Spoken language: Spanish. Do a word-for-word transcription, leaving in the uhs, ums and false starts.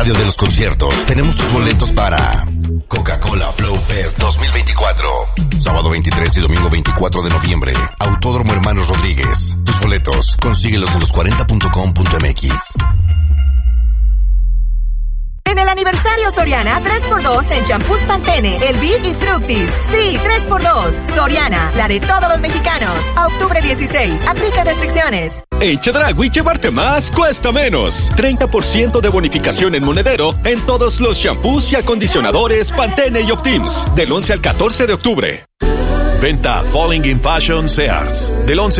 radio de los conciertos. Tenemos tus boletos para Coca-Cola Flow Fest dos mil veinticuatro. Sábado veintitrés y domingo veinticuatro de noviembre. Autódromo Hermanos Rodríguez. Tus boletos, consíguelos en los cuarenta punto com punto m x. En el aniversario Soriana, tres por dos en champús Pantene, Elvive y Fructis. Sí, tres por dos. Soriana, la de todos los mexicanos. A octubre dieciséis, aplica restricciones. En Chedraui, llevarte más cuesta menos. treinta por ciento de bonificación en monedero en todos los champús y acondicionadores Pantene y Optims. Del once al catorce de octubre. Venta Falling in Fashion Sears. Del once